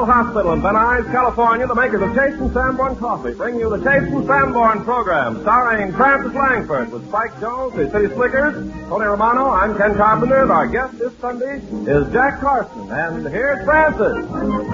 General Hospital in Van Nuys, California, the makers of Chase and Sanborn Coffee, bring you the Chase and Sanborn program, starring Francis Langford with Spike Jones, the City Slickers, Tony Romano. I'm Ken Carpenter, and our guest this Sunday is Jack Carson. And here's Francis.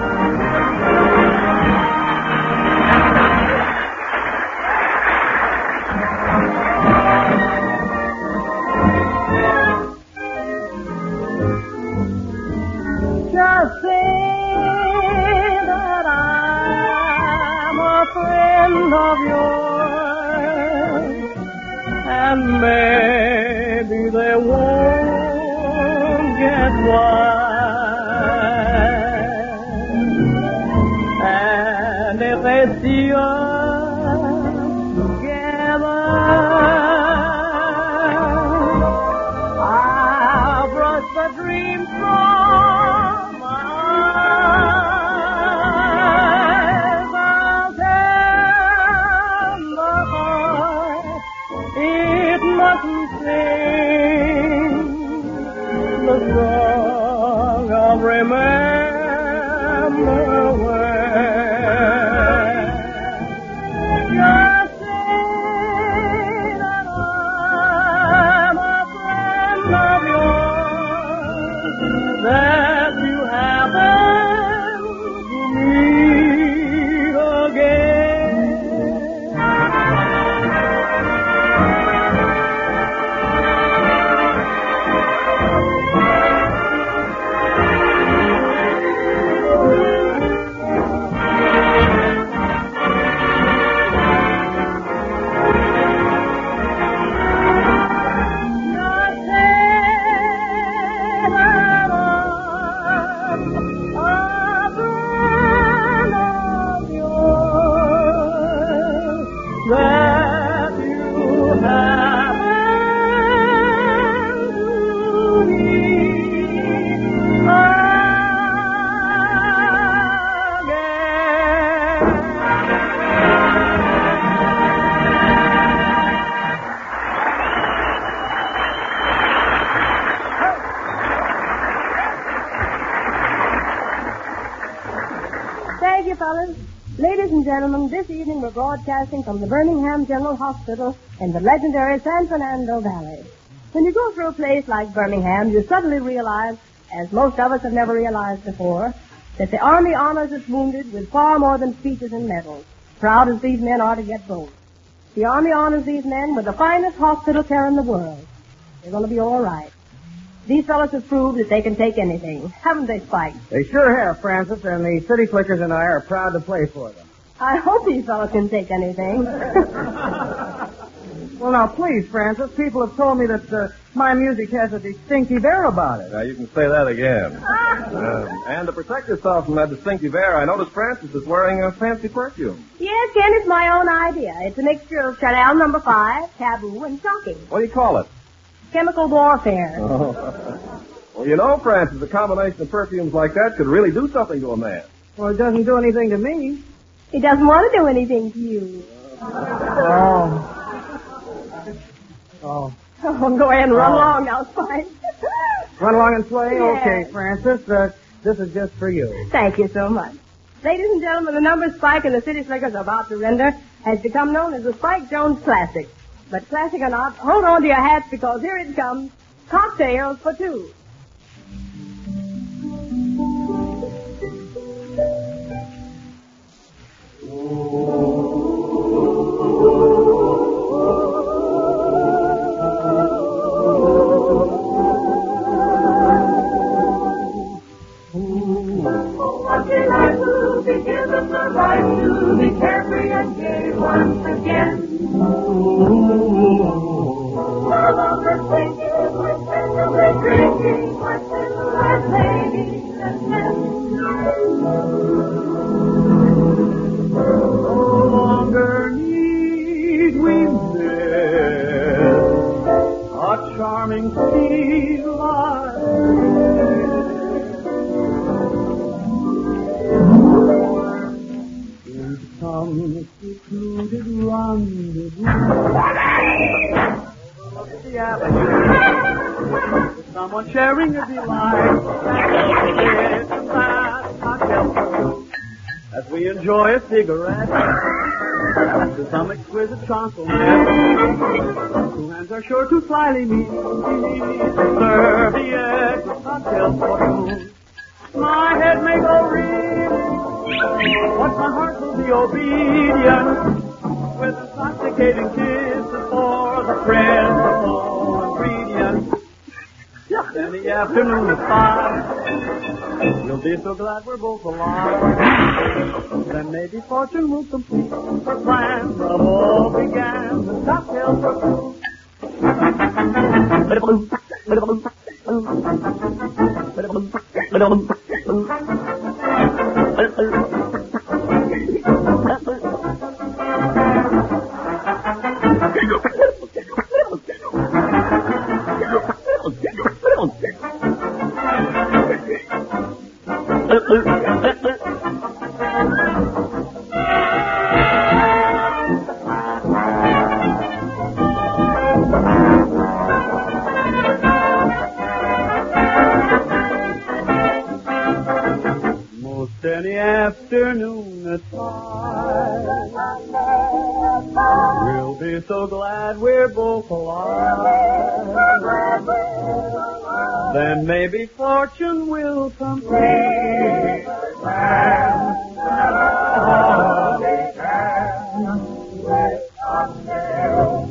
Just say that I'm a friend of yours, and maybe they won't get wise. And if they see us together, I'll brush the dreams from my eyes. I'll tell the heart it mustn't sing the song of remembrance. Just say that I'm a friend of yours, that you happen to meet again. Just say that I'm a friend of yours, that you happen to meet Thank you, fellas. Ladies and gentlemen, this evening we're broadcasting from the Birmingham General Hospital in the legendary San Fernando Valley. When you go through a place like Birmingham, you suddenly realize, as most of us have never realized before, that the Army honors its wounded with far more than speeches and medals, proud as these men are to get both. The Army honors these men with the finest hospital care in the world. They're going to be all right. These fellows have proved that they can take anything. Haven't they, Spike? They sure have, Francis, and the City Flickers and I are proud to play for them. I hope these fellows can take anything. Well, now, please, Francis, people have told me that my music has a distinctive air about it. Now, you can say that again. And to protect yourself from that distinctive air, I noticed Francis is wearing a fancy perfume. Yes, Ken, it's my own idea. It's a mixture of Chanel No. 5, Taboo, and Shocking. What do you call it? Chemical warfare. Oh. Well, you know, Francis, a combination of perfumes like that could really do something to a man. Well, it doesn't do anything to me. He doesn't want to do anything to you. Oh, go ahead and run along now, Spike. Run along and play? Yeah. Okay, Francis, this is just for you. Thank you so much. Ladies and gentlemen, the number Spike and the City Slickers are about to render has become known as the Spike Jones Classic. But classic or not, hold on to your hats because here it comes. Cocktails for two. What did I do to give them the right to be carefree and gay once again? No longer thinking, we're simply drinking, we're single as ladies and men. No longer need we miss a charming sea life. In some secluded rendezvous of the avenue, someone sharing a delight. It's a fast cocktail. as we enjoy a cigarette to some exquisite compliment. Two hands are sure to slyly meet. Serve the egg with cocktails for two. My head may go reeling, but my heart will be obedient. With intoxicating kisses for the principal ingredient. Then the afternoon is fine. We'll be so glad we're both alive. Then maybe fortune will complete the plans of all began with cocktails for two. Most any afternoon at 5, we'll be so glad we're both alive. Then maybe fortune will complete and all began with cocktails.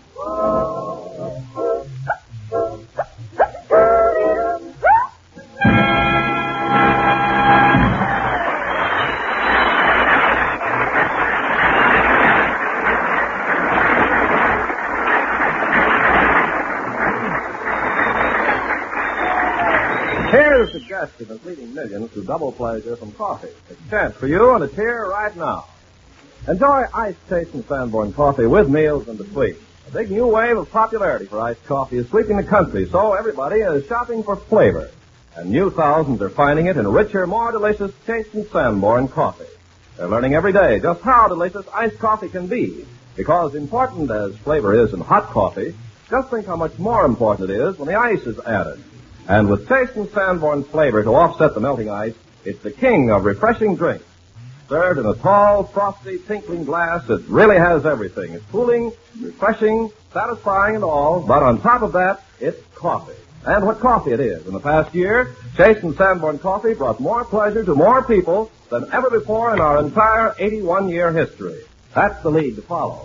Here's the suggestion of leading millions to double pleasure from coffee. It's a chance for you and it's here right now. Enjoy iced taste and Sanborn coffee with meals and between. A big new wave of popularity for iced coffee is sweeping the country, so everybody is shopping for flavor. And new thousands are finding it in richer, more delicious taste and Sanborn coffee. They're learning every day just how delicious iced coffee can be. Because important as flavor is in hot coffee, just think how much more important it is when the ice is added. And with taste and Sanborn flavor to offset the melting ice, it's the king of refreshing drinks. Served in a tall, frosty, tinkling glass, it really has everything. It's cooling, refreshing, satisfying and all, but on top of that, it's coffee. And what coffee it is. In the past year, Chase and Sanborn coffee brought more pleasure to more people than ever before in our entire 81-year history. That's the lead to follow.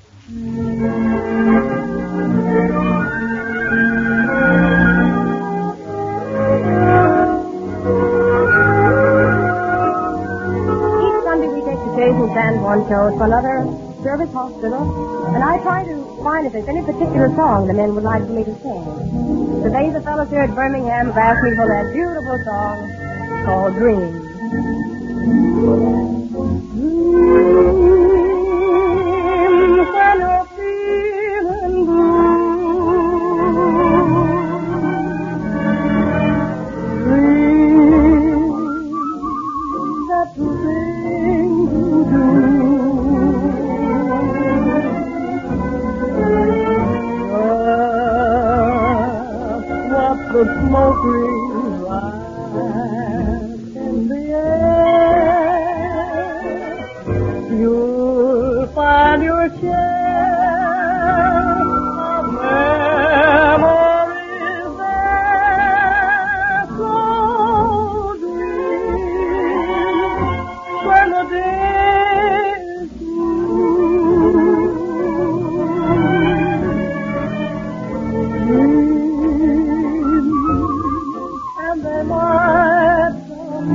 Chase and Sanborn shows for another service hospital, and I try to find if there's any particular song the men would like for me to sing. Today the fellows here at Birmingham have asked me for that beautiful song called Dreams. Dreams when you're feeling blue. Dreams that the smoke rings rise in the air. You'll find your share of memories there. So dream when the day is through. They might come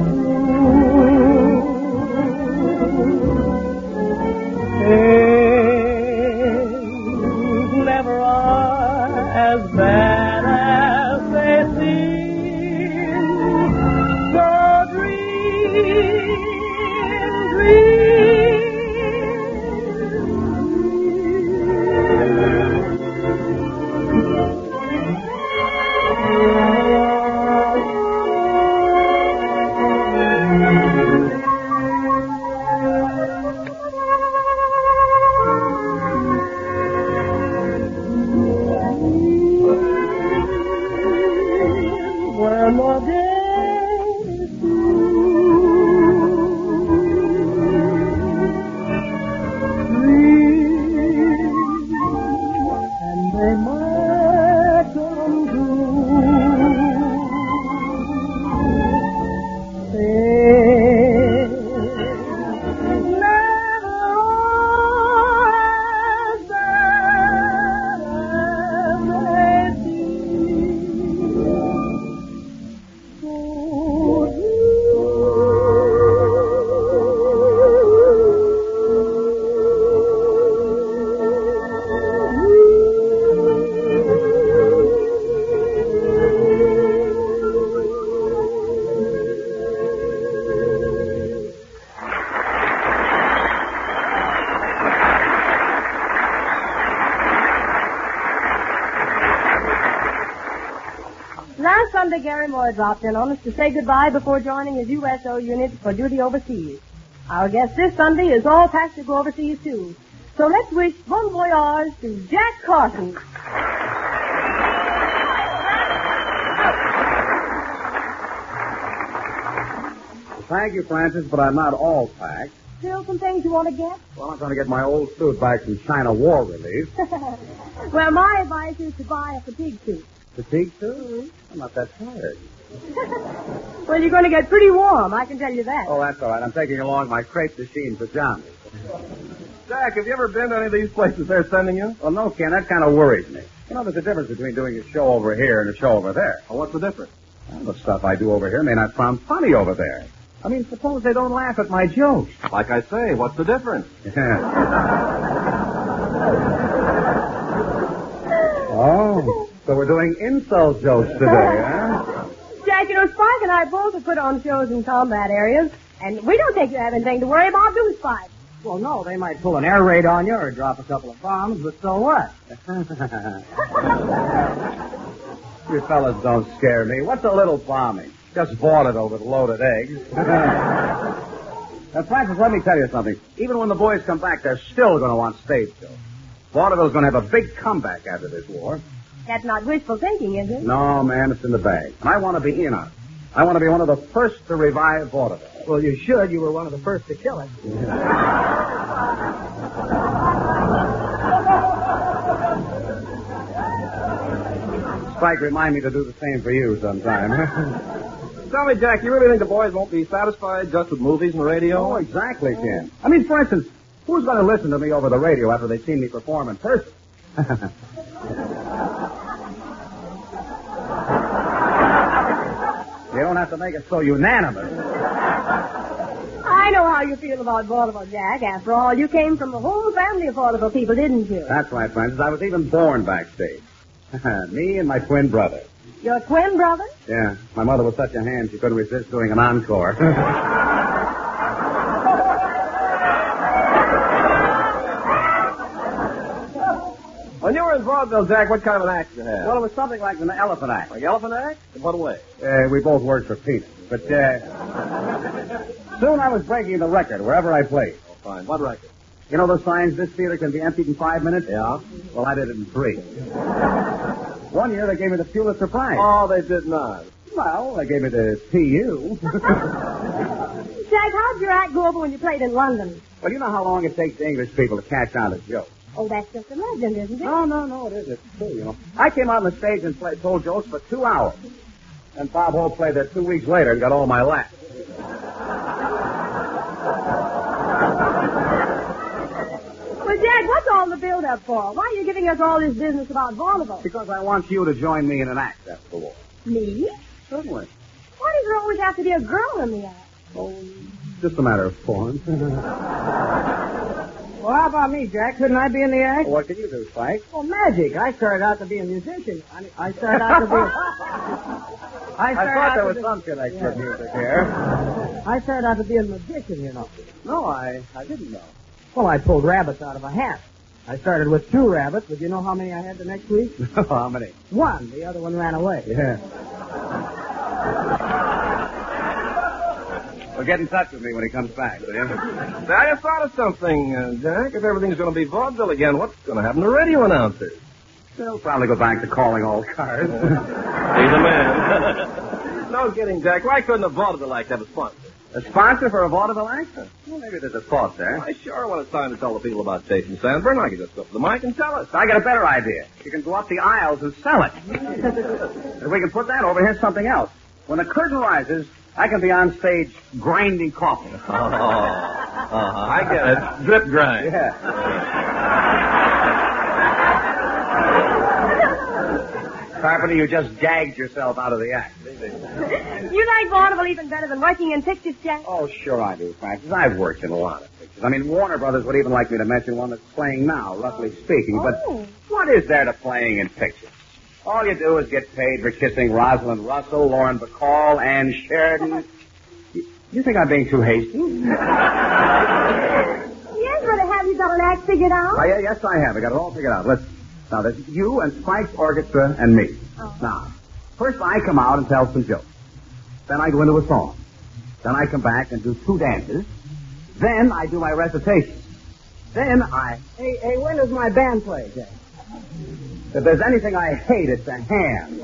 true. Hey, Lieutenant Gary Moore dropped in on us to say goodbye before joining his USO unit for duty overseas. Our guest this Sunday is all packed to go overseas, too. So let's wish bon voyage to Jack Carson. Thank you, Francis, but I'm not all packed. Still some things you want to get? Well, I'm trying to get my old suit back from China War Relief. Well, my advice is to buy a fatigue suit. Fatigue suit? Mm-hmm. I'm not that tired. Well, you're going to get pretty warm, I can tell you that. Oh, that's all right. I'm taking along my crepe de chine pajamas. Jack, have you ever been to any of these places they're sending you? Well, no, Ken, that kind of worries me. You know, there's a difference between doing a show over here and a show over there. Well, what's the difference? Well, the stuff I do over here may not sound funny over there. I mean, suppose they don't laugh at my jokes. Like I say, what's the difference? Oh, so we're doing insult jokes today, huh? Jack, you know, Spike and I both have put on shows in combat areas, and we don't think you have anything to worry about, do we, Spike? Well, no, they might pull an air raid on you or drop a couple of bombs, but so what? You fellas don't scare me. What's a little bombing? Just vaudeville with loaded eggs. Now, Francis, let me tell you something. Even when the boys come back, they're still going to want stage shows. Vaudeville's going to have a big comeback after this war. That's not wishful thinking, is it? No, man, it's in the bag. And I want to be in on it. I want to be one of the first to revive vaudeville. Well, you should. You were one of the first to kill it. Spike, remind me to do the same for you sometime. Tell me, Jack, you really think the boys won't be satisfied just with movies and radio? Oh, exactly, Ken. I mean, for instance, who's going to listen to me over the radio after they've seen me perform in person? You don't have to make it so unanimous. I know how you feel about vaudeville, Jack. After all, you came from a whole family of vaudeville people, didn't you? That's right, Francis. I was even born backstage. Me and my twin brother. Your twin brother? Yeah. My mother was such a hand she couldn't resist doing an encore. When you were in vaudeville, Jack, what kind of an act did you have? Well, it was something like an elephant act. Like elephant act? In what way? We both worked for peanuts. But soon I was breaking the record wherever I played. Oh, fine. What record? You know those signs, this theater can be emptied in 5 minutes? Yeah. Well, I did it in 3. One year they gave me the Pulitzer Prize. Oh, they did not. Well, they gave me the PU. Jack, how'd your act go over when you played in London? Well, you know how long it takes the English people to catch on to jokes. Oh, that's just a legend, isn't it? No, it is. It's true, you know. I came out on the stage and told jokes for 2 hours. And Bob Hope played there 2 weeks later and got all my laughs. Well, Jack, what's all the build-up for? Why are you giving us all this business about vaudeville? Because I want you to join me in an act after the war. Me? Certainly. Why does there always have to be a girl in the act? Oh, just a matter of form. Well, how about me, Jack? Couldn't I be in the act? Well, what can you do, Spike? Well, magic. I started out to be a musician. I started out to be... I thought there was some connection with music here. I started out to be a magician, you know. No, I didn't know. Well, I pulled rabbits out of a hat. I started with 2 rabbits, but you know how many I had the next week? How many? 1. The other one ran away. Yeah. Well, get in touch with me when he comes back, will you? Now, I just thought of something, Jack. If everything's going to be vaudeville again, what's going to happen to radio announcers? They'll probably go back to calling all cars. He's a man. No kidding, Jack. Why couldn't a vaudeville act have a sponsor? A sponsor for a vaudeville act? Well, maybe there's a thought there. I sure when it's time to tell the people about Jason Sandburn, I can just go up to the mic and tell us. I got a better idea. You can go up the aisles and sell it. If we can put that over, here's something else. When the curtain rises, I can be on stage grinding coffee. I get it. Drip grind. Yeah. Carpenter, you just gagged yourself out of the act. You like vaudeville even better than working in pictures, Jack? Oh, sure I do, Francis. I've worked in a lot of pictures. I mean, Warner Brothers would even like me to mention one that's playing now, roughly speaking. But what is there to playing in pictures? All you do is get paid for kissing Rosalind Russell, Lauren Bacall, Ann Sheridan. You think I'm being too hasty? Yes, but have you got an act figured out? Oh, yeah, yes, I have. I got it all figured out. Now, there's you and Spike's Orchestra and me. Oh. Now, First, I come out and tell some jokes. Then I go into a song. Then I come back and do 2 dances. Then I do my recitation. Then I... Hey, when does my band play, Jack? If there's anything I hate, it's a ham.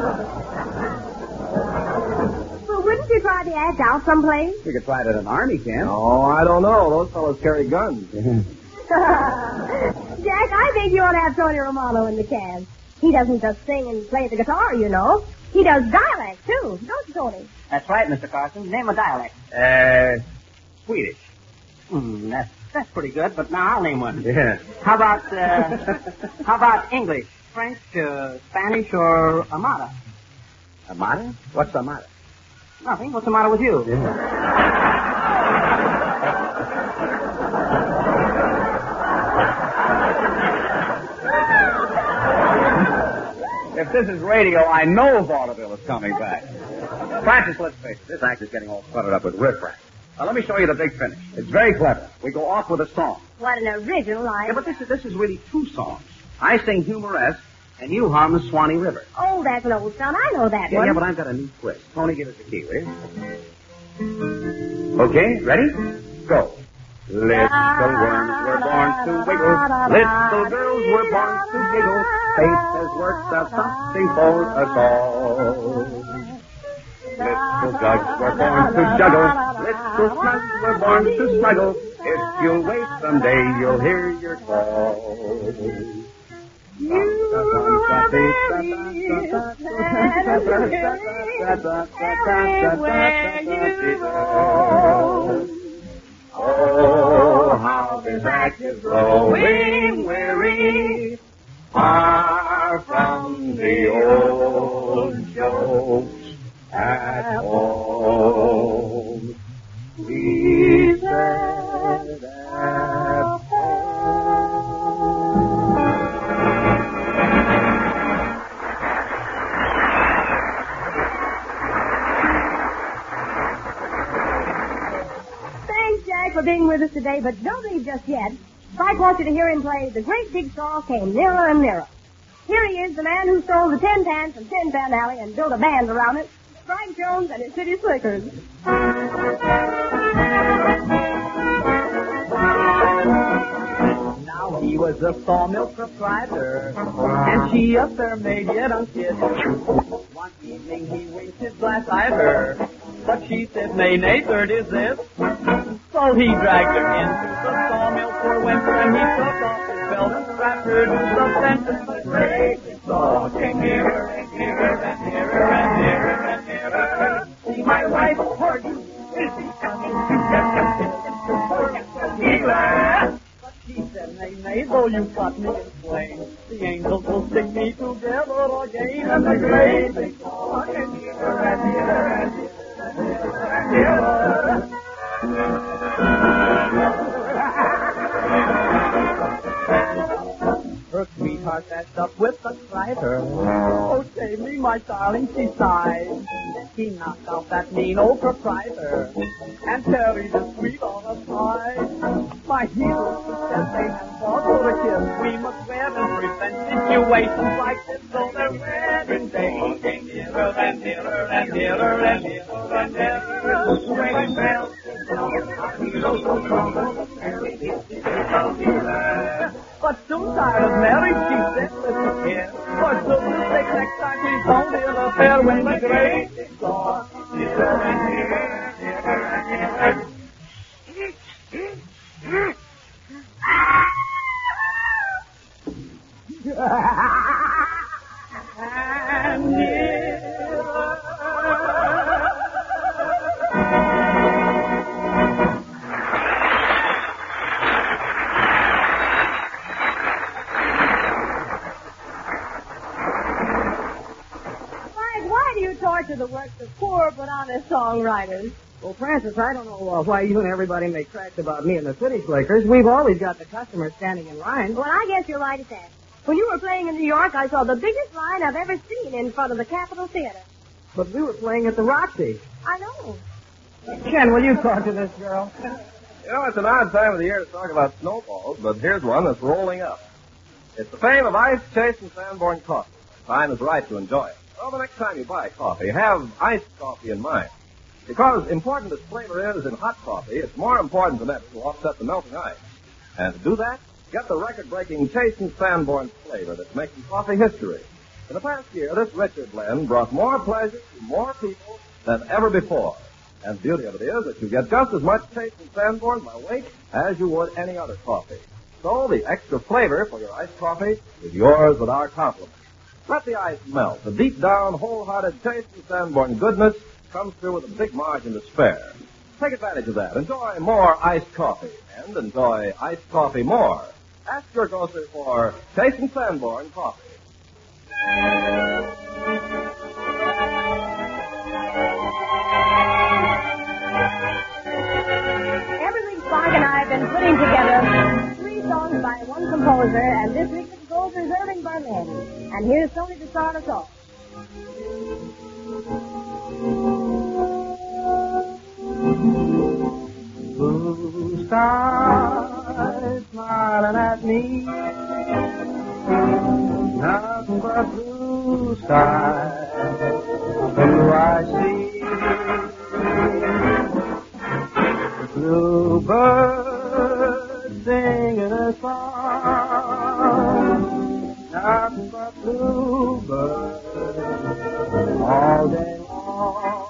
Well, wouldn't you try the act out someplace? We could try it at an army camp. Oh, I don't know. Those fellows carry guns. Jack, I think you ought to have Tony Romano in the cast. He doesn't just sing and play the guitar, you know. He does dialect, too. Don't you, Tony? That's right, Mr. Carson. Name a dialect. Swedish. That's pretty good, but now I'll name one. Yeah. How about English, French, Spanish, or Amada? Amada? What's Amada? Nothing. What's the matter with you? If this is radio, I know vaudeville is coming back. Francis, let's face it, this act is getting all cluttered up with riffraff. Now, let me show you the big finish. It's very clever. We go off with a song. What an original line. Yeah, but this is really 2 songs. I sing Humoresque, and you hum the Swanee River. Oh, that's an old song. I know that one. Yeah, but I've got a neat twist. Tony, give us the key, will you? Okay, ready? Go. Little worms were born to wiggle. Little girls were born to giggle. Fate has worked out something for us all. Little jugs were born to juggle. Little snugs were born to snuggle. If you'll wait someday, you'll hear your call. You are very everywhere you go. Oh, how this act is growing weary, far from the old jokes at home. We said at For being with us today, but don't leave just yet. Spike wants you to hear him play The Great Big Saw Came Nearer and Nearer. Here he is, the man who stole the tin pan from Tin Pan Alley and built a band around it, Spike Jones and his City Slickers. Now he was a sawmill proprietor, and she a fair maid yet unkid. One evening he winked his glass eye at her, but she said, nay, nay, third is this. So he dragged her into the sawmill for winter, and he took off his belt and strapped her to the fence, and the great saw came nearer and nearer and nearer and nearer and nearer. See, my wife, for you, is he coming to get the dealer? But she said, nay, nay, though you cut me in twain, the angels will stick me together again, and the great big saw came nearer and nearer and nearer and nearer. Her sweetheart dashed up with a strider. Oh, save me, my darling, she sighed. Then he knocked out that mean old proprietor and carried the sweet on a side. My heroes said they had fought for a kiss. We must wear and prevent situations like this. So their wedding day came nearer and nearer and nearer and nearer and nearer. Wedding bells. But soon tired of marriage, she said, listen here. For goodness sake, next time please don't hear the fair when the great is gone. Nearer and nearer, nearer and nearer. And torture the works of poor but honest songwriters. Well, Francis, I don't know why you and everybody make tracks about me and the City Slickers. We've always got the customers standing in line. Well, I guess you're right at that. When you were playing in New York, I saw the biggest line I've ever seen in front of the Capitol Theater. But we were playing at the Roxy. I know. Ken, will you talk to this girl? You know, it's an odd time of the year to talk about snowballs, but here's one that's rolling up. It's the fame of Ice Chase and Sanborn Coffee. Time is right to enjoy it. Well, the next time you buy coffee, have iced coffee in mind. Because important as flavor is in hot coffee, it's more important than ever to offset the melting ice. And to do that, get the record-breaking Taste and Sanborn flavor that's making coffee history. In the past year, this richer blend brought more pleasure to more people than ever before. And the beauty of it is that you get just as much Taste and Sanborn by weight as you would any other coffee. So the extra flavor for your iced coffee is yours with our compliments. Let the ice melt. The deep down, wholehearted Taste and Sanborn goodness comes through with a big margin to spare. Take advantage of that. Enjoy more iced coffee and enjoy iced coffee more. Ask your grocer for Taste and Sanborn coffee. Every week, Spark and I have been putting together 3 songs by one composer, and this week the composer is Irving Berlin. And here's Tony to start us off. Blue skies smiling at me, nothing but blue skies do I see. Bluebird singing a song, nothing but bluebird all day long.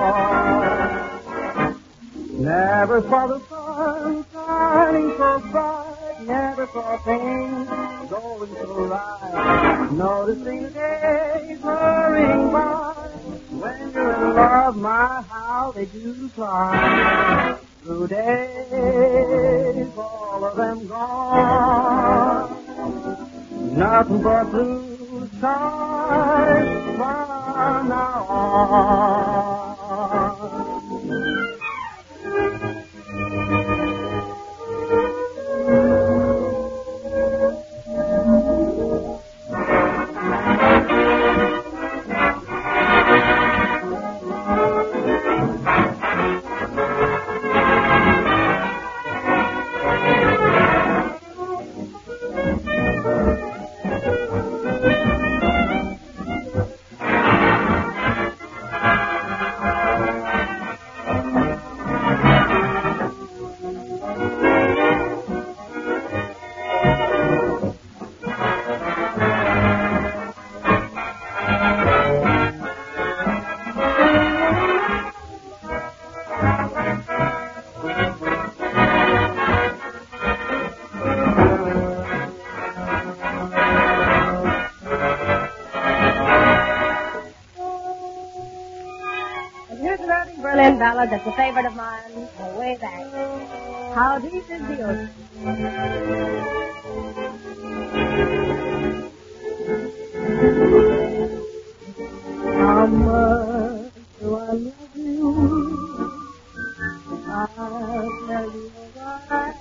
Never saw the sun shining so bright, never saw things going so right. Noticing the days hurrying by, when you're in love, my, how they do fly. Blue days, all of them gone, nothing but blue skies from now on. Berlin ballad that's a favorite of mine for way back. How deep is the ocean? How much do I love you? I'll tell you why.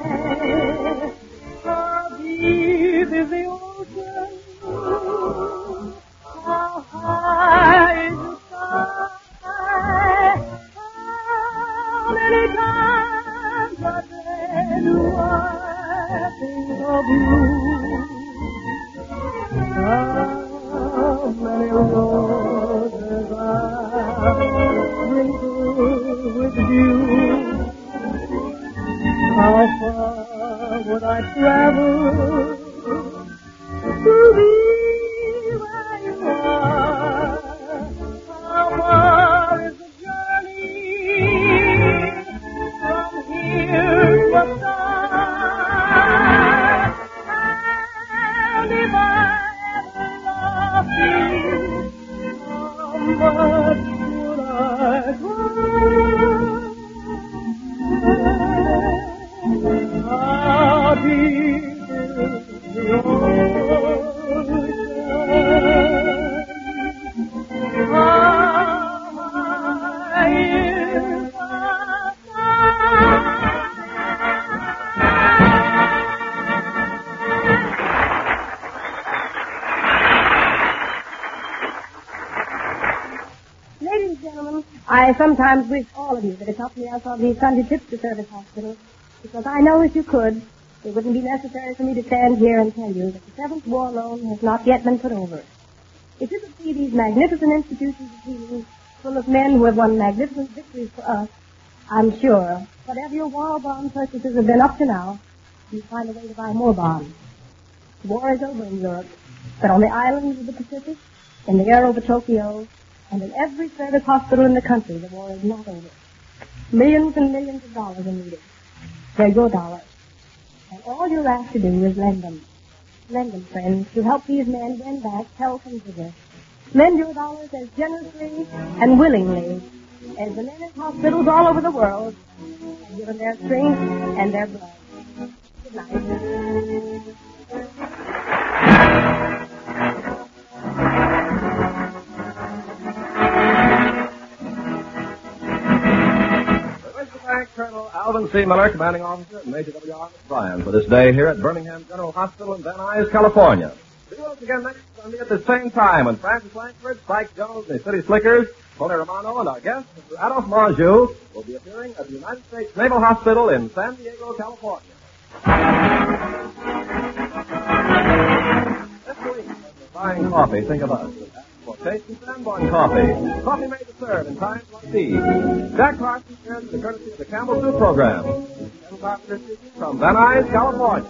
How deep is the ocean? How high is the sky? How many times a day do I think of you? How many roses I sprinkle with you? How far would I travel to be where you are? How far is the journey from here to the sky? And if I ever lost you, how much would I cry? How deep is the ocean? Ladies and gentlemen, I sometimes wish all of you could accompany us on these Sunday trips to Service Hospital, because I know if you could, it wouldn't be necessary for me to stand here and tell you that the 7th War Loan has not yet been put over. If you could see these magnificent institutions of healing full of men who have won magnificent victories for us, I'm sure, whatever your war bond purchases have been up to now, you'll find a way to buy more bonds. The war is over in Europe, but on the islands of the Pacific, in the air over Tokyo, and in every service hospital in the country, the war is not over. Millions and millions of dollars are needed. They're your dollars. And all you'll have to do is lend them. Lend them, friends, to help these men win back health and vigor. Lend your dollars as generously and willingly as the men in hospitals all over the world have given their strength and their blood. Good night. Colonel Alvin C. Miller, commanding officer, and Major W.R. Bryan, for this day here at Birmingham General Hospital in Van Nuys, California. See us again next Sunday at the same time when Francis Langford, Spike Jones, and the City Slickers, Tony Romano, and our guest, Mr. Adolph Monjou, will be appearing at the United States Naval Hospital in San Diego, California. This week, when you're buying coffee, think of us. For Taste and Sanborn Coffee. Coffee made to serve in times like these. Jack Carson here is the courtesy of the Campbell Soup Program. Ken Carpenter speaking from Van Nuys, California.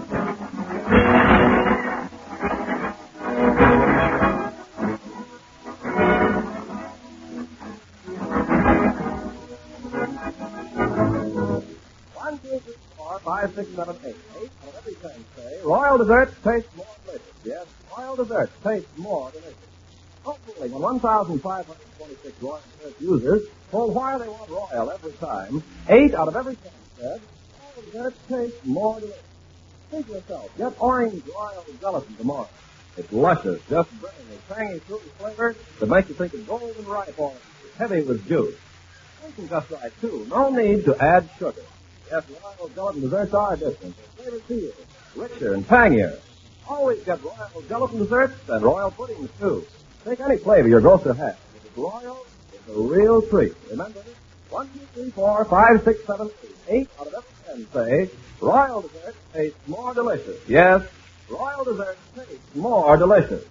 One, two, three, four, 5, 6, 7, 8. 8 on every 10 say, Royal desserts taste more delicious. Yes, Royal desserts taste more delicious. Hopefully, when 1,526 Royal Desserts users told why they want Royal every time, 8 out of every 10 said, Royal Desserts taste more delicious. Think to yourself, get orange Royal gelatin tomorrow. It's luscious, just bringing a tangy, fruity flavor that makes you think of golden ripe orange, heavy with juice. Tasting just right, too. No need to add sugar. Yes, Royal gelatin desserts are different. Their flavor too, richer and tangier. Always get Royal gelatin desserts and Royal puddings, too. Take any flavor your grocer has. If it's Royal, it's a real treat. Remember, 1, 2, 3, 4, 5, 6, 7, 8. 8 out of every 10 say, Royal desserts taste more delicious. Yes, Royal desserts taste more delicious.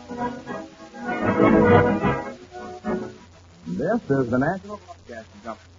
This is the National Broadcasting Company.